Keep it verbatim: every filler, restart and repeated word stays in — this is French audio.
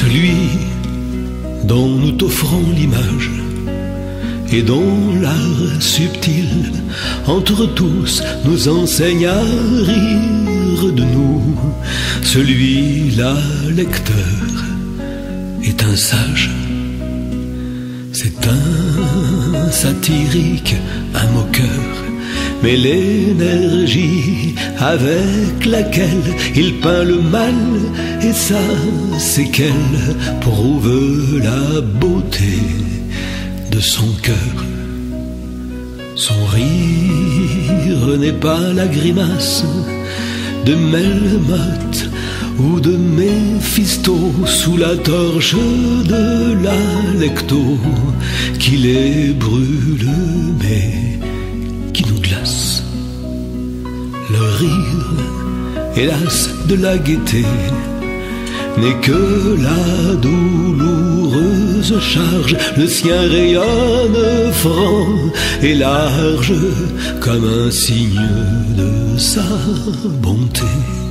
celui dont nous t'offrons l'image et dont l'art subtil entre tous nous enseigne à rire de nous. Celui-là, lecteur, est un sage, c'est un satirique, un moqueur, mais l'énergie avec laquelle il peint le mal et sa séquelle prouve la beauté de son cœur. Son rire n'est pas la grimace de Melmoth ou de Méphisto sous la torche de l'Alecto qui les brûle mais qui nous glace. Le rire, hélas, de la gaieté n'est que la douloureuse charge. Le sien rayonne franc et large comme un signe de sa bonté.